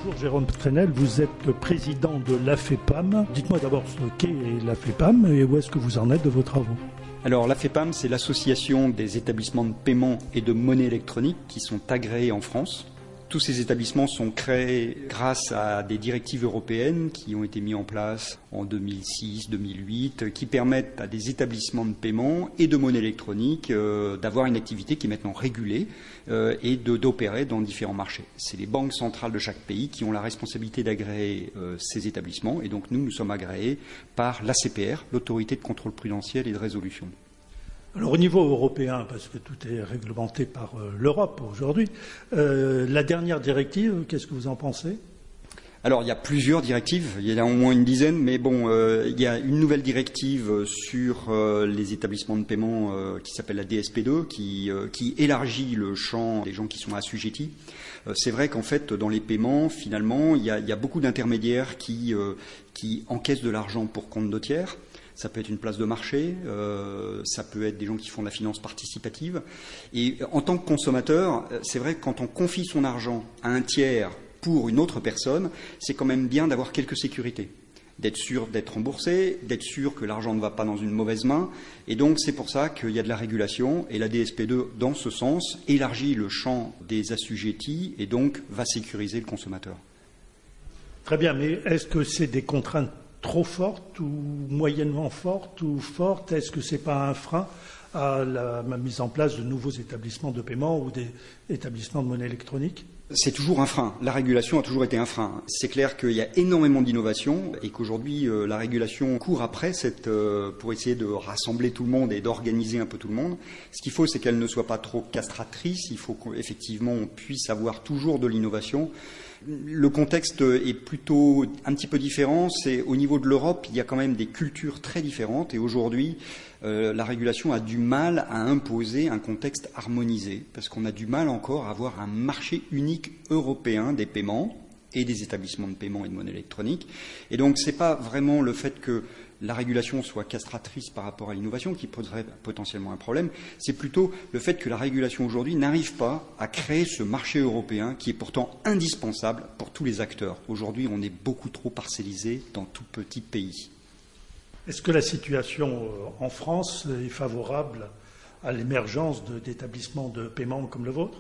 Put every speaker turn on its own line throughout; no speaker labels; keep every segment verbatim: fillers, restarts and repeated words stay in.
Bonjour Jérôme Trenel, vous êtes président de l'AFEPAM. Dites-moi d'abord ce qu'est l'AFEPAM et où est-ce que vous en êtes de vos travaux.
Alors l'AFEPAM, c'est l'association des établissements de paiement et de monnaie électronique qui sont agréés en France. Tous ces établissements sont créés grâce à des directives européennes qui ont été mises en place en deux mille six deux mille huit, qui permettent à des établissements de paiement et de monnaie électronique euh, d'avoir une activité qui est maintenant régulée euh, et d'opérer dans différents marchés. C'est les banques centrales de chaque pays qui ont la responsabilité d'agréer euh, ces établissements, et donc nous, nous sommes agréés par l'A C P R, l'Autorité de contrôle prudentiel et de résolution.
Alors au niveau européen, parce que tout est réglementé par euh, l'Europe aujourd'hui, euh, la dernière directive, qu'est-ce que vous en pensez ?
Alors il y a plusieurs directives, il y en a au moins une dizaine, mais bon, euh, il y a une nouvelle directive sur euh, les établissements de paiement euh, qui s'appelle la D S P deux, qui, euh, qui élargit le champ des gens qui sont assujettis. Euh, c'est vrai qu'en fait, dans les paiements, finalement, il y a, il y a beaucoup d'intermédiaires qui, euh, qui encaissent de l'argent pour compte de tiers. Ça peut être une place de marché, euh, ça peut être des gens qui font de la finance participative. Et en tant que consommateur, c'est vrai que quand on confie son argent à un tiers pour une autre personne, c'est quand même bien d'avoir quelques sécurités. D'être sûr d'être remboursé, d'être sûr que l'argent ne va pas dans une mauvaise main. Et donc c'est pour ça qu'il y a de la régulation. Et la D S P deux, dans ce sens, élargit le champ des assujettis et donc va sécuriser le consommateur.
Très bien, mais est-ce que c'est des contraintes trop forte ou moyennement forte ou forte? Est-ce que ce n'est pas un frein à la mise en place de nouveaux établissements de paiement ou des établissements de monnaie électronique?
C'est toujours un frein. La régulation a toujours été un frein. C'est clair qu'il y a énormément d'innovation et qu'aujourd'hui, euh, la régulation court après cette, euh, pour essayer de rassembler tout le monde et d'organiser un peu tout le monde. Ce qu'il faut, c'est qu'elle ne soit pas trop castratrice. Il faut qu'effectivement, on puisse avoir toujours de l'innovation. Le contexte est plutôt un petit peu différent. C'est au niveau de l'Europe, il y a quand même des cultures très différentes et aujourd'hui, euh, la régulation a du mal à imposer un contexte harmonisé parce qu'on a du mal encore à avoir un marché unique européen des paiements et des établissements de paiement et de monnaie électronique. Et donc, c'est pas vraiment le fait que la régulation soit castratrice par rapport à l'innovation qui poserait potentiellement un problème, c'est plutôt le fait que la régulation aujourd'hui n'arrive pas à créer ce marché européen qui est pourtant indispensable pour tous les acteurs. Aujourd'hui, on est beaucoup trop parcellisé dans tout petit pays.
Est-ce que la situation en France est favorable à l'émergence d'établissements de paiement comme le vôtre ?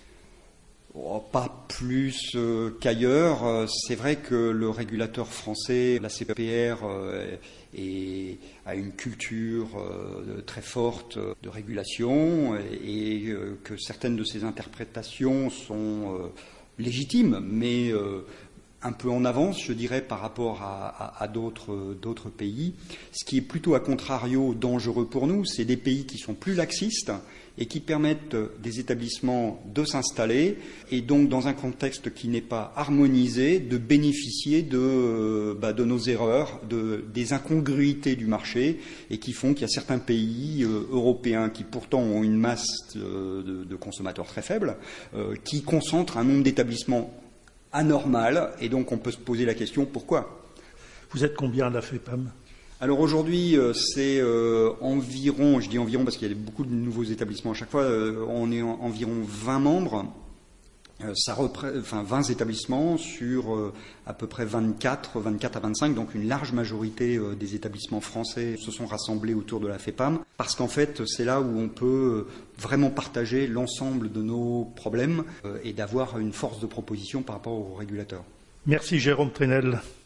Oh, pas plus euh, qu'ailleurs. Euh, c'est vrai que le régulateur français, la C P R, euh, est, a une culture euh, très forte de régulation et, et euh, que certaines de ses interprétations sont euh, légitimes, mais euh, un peu en avance, je dirais, par rapport à, à, à d'autres, d'autres pays. Ce qui est plutôt à contrario dangereux pour nous, c'est des pays qui sont plus laxistes et qui permettent des établissements de s'installer et donc dans un contexte qui n'est pas harmonisé, de bénéficier de, bah, de nos erreurs, de, des incongruités du marché et qui font qu'il y a certains pays euh, européens qui pourtant ont une masse euh, de, de consommateurs très faible, euh, qui concentrent un nombre d'établissements anormal et donc on peut se poser la question pourquoi.
Vous êtes combien à la FEPAM ?
Alors aujourd'hui, c'est euh, environ, je dis environ parce qu'il y a beaucoup de nouveaux établissements à chaque fois, euh, on est en, environ vingt membres, euh, ça représente, enfin vingt établissements sur euh, à peu près vingt-quatre, vingt-quatre à vingt-cinq, donc une large majorité euh, des établissements français se sont rassemblés autour de la FEPAM, parce qu'en fait c'est là où on peut vraiment partager l'ensemble de nos problèmes euh, et d'avoir une force de proposition par rapport aux régulateurs.
Merci Jérôme Trenel.